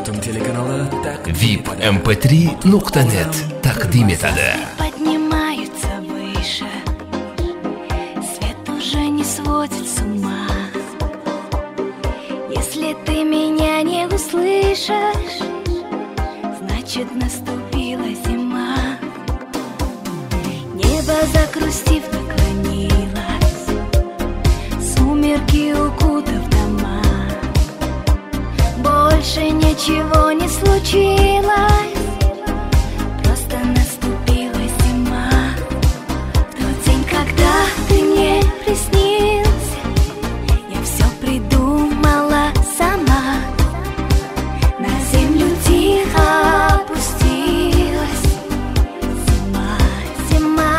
Алтын телеканалы VIP mp3.net taqdim etadi. Поднимаются выше, свет уже не сводит с ума. Если ты меня не услышишь, значит наступила зима. Небо загрустив наклонилось, сумерки укутав дома. Больше ничего не случилось, просто наступила зима. В тот день, когда ты мне приснился, я все придумала сама. На землю тихо опустилась зима, зима.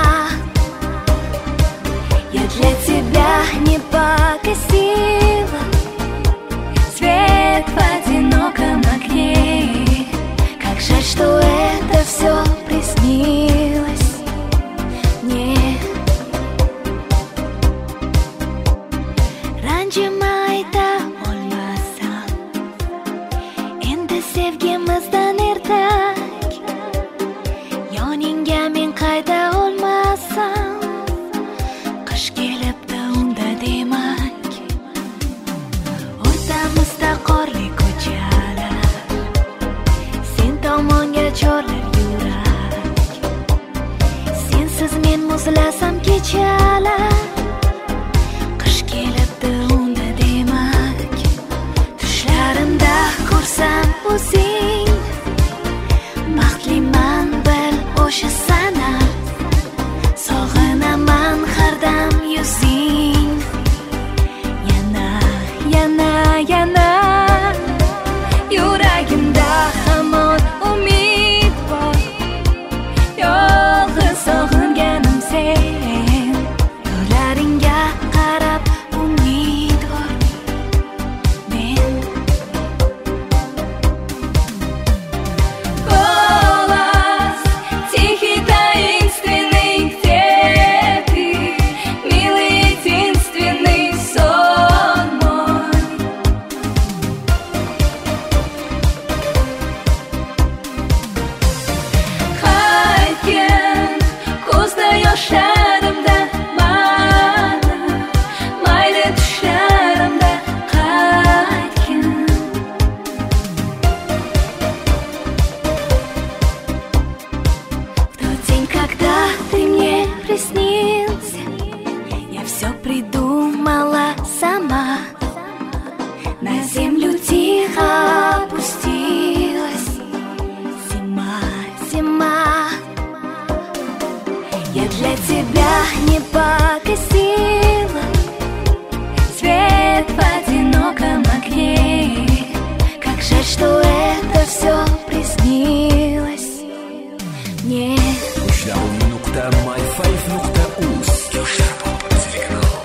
Я для тебя не погасила свет в одиноком окне. Как жаль, что это все приснилось мне. Раньше майда olmasam, endi sevgimizdan ertak. Yoningga men qayta olmasam, qish kelibdi unda demak. O'rtamizda qorli ko'chalar, sen tomonga chorlar yurak. Sensiz men muzlasam kechalar, qish kelibdi unda demak. Tushlarimda ko'rsam o'zing, baxtliman bil o'sha sana. Sog'inaman har dam yuzing, yana, yana, yana. Yuragimda hamon umid bor, yolg'iz sog'inganim sen. Yo'llaringga qarab umidvor men. Голос тихий, таинственный, где ты, милый, единственный сон мой. Qaytgin ko'zda yoshlarimda mana, mayli tushlarimda qaytgin. В тот день, когда ты мне приснился, я все придумала сама. На землю тихо опустилась зима, зима. Я для тебя не погасила свет в одиноком окне. Как жаль, что это все приснилось мне. www.myfive.uz Yoshlar Алтын телеканалы.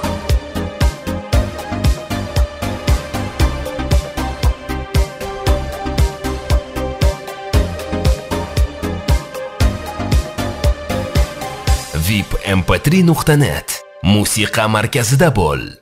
VIP mp3.net musiqa markazida bo'l.